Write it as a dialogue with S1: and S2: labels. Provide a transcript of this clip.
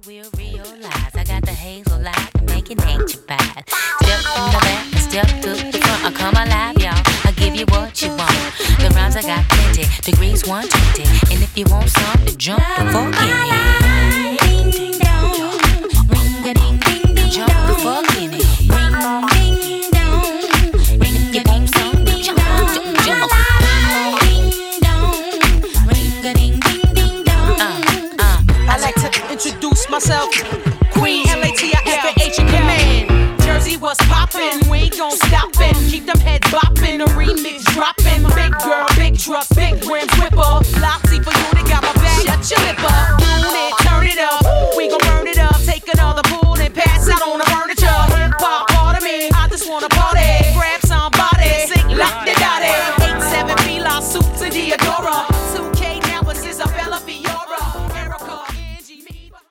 S1: will realize I got the hazel light to make it nature bad. Step from the back, step to the front. I come alive, y'all. I give you what you want. The rhymes I got plenty, degrees 120. And if you want some, to jump the fuck in it. Ding dong, ring a ding ding ding. Jump the fuck in it. Ring ding dong. And if you want some, to jump. Ding dong, ring a ding ding ding dong.
S2: I like to introduce myself.